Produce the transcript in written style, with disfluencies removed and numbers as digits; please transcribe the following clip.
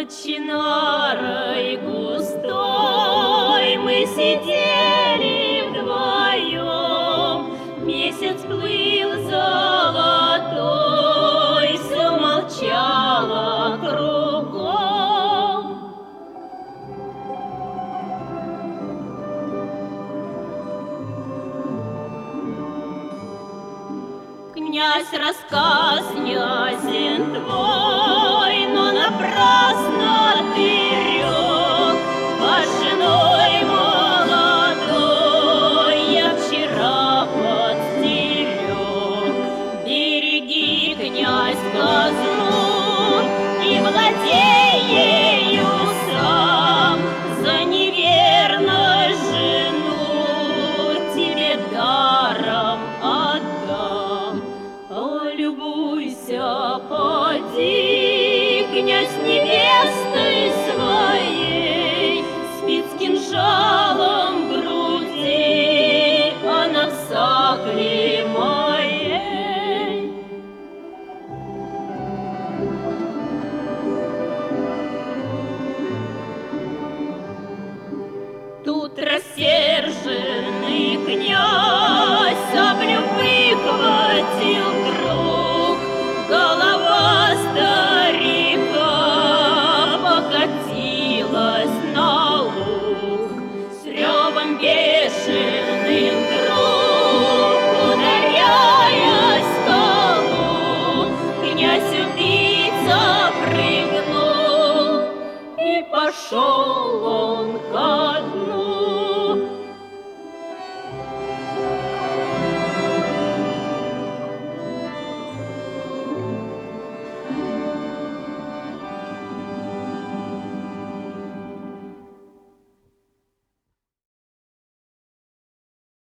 чинарой густой мы сидели вдвоем. Месяц плыл золотой, все молчало кругом. Князь, рассказ ясен твой, но напрасно ты рёк. Под женой молодой я вчера подстерег. Береги, князь, казну и владей ею сам. За неверность жену тебе даром отдам. Любуйся, поди, князь невестой своей, спит с кинжалом в груди, она в сакле